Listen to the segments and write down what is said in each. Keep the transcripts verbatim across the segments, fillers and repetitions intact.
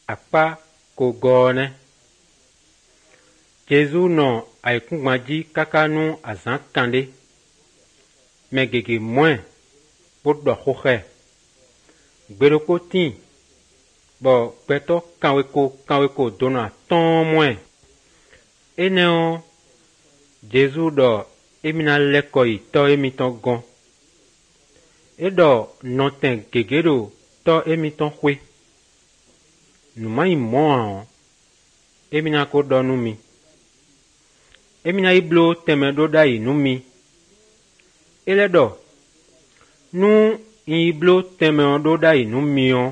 akpa kogone. Jésus no aikungmaji kakanu azan kande. Megege moins pour do hoche. Gberoko tin. Bo peto kanweko kanweko dona ton moins. Eneo Jésus do emina lekoi to emiton gon. Edo noten gegero to emiton hwe. Numa imo emina ko donu mi. Emina iblo temedo da inumi. Eledo nu iblo temedo da inumi on.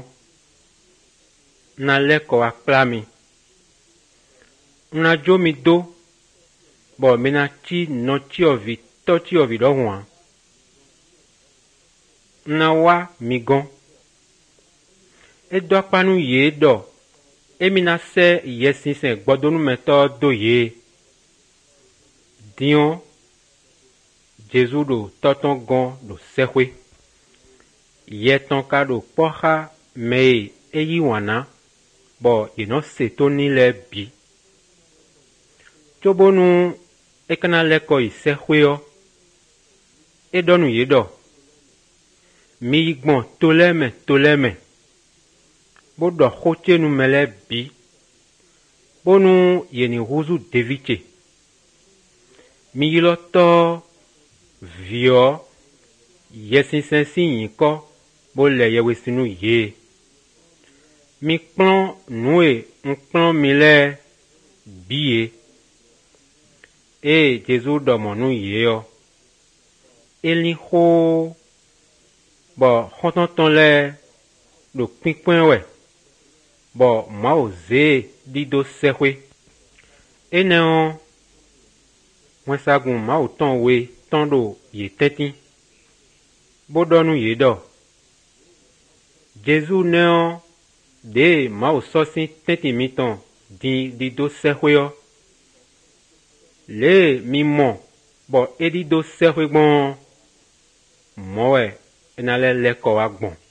Na leko aklami. Na jomi do. Bo mena chi no chi ovi to chi ovi do hwa. Na wa migon. E do panu ye do. Emina se yesin se gbodonu meto do ye. Dion Jésus do toton gon do sehwe. Yeton ka do poha me eyi wana. Bo ino seto ni le bi. Chobonu ekana leko isehwe yo. E donu ye do. Mi igbon toleme toleme. Bo do khoche nu mele bi. Bonu yeni huzu deviche. Mi yilo to vio yesin sensi yinko bo le yewesinu ye. Mi plon noue un plon mile biye. E Jésus do monu ye yo. Eli ho bo honton le do pinpoint we. Bo ma oze di do sehwe. Eneon Mwensagun ma o ton we ton do ye teti. Bodonu ye do. Jésus neon de ma o sosin teti miton di di do sehwe yo. Le mi mon bo edi do sehwe bon. Mowe enale leko agbon.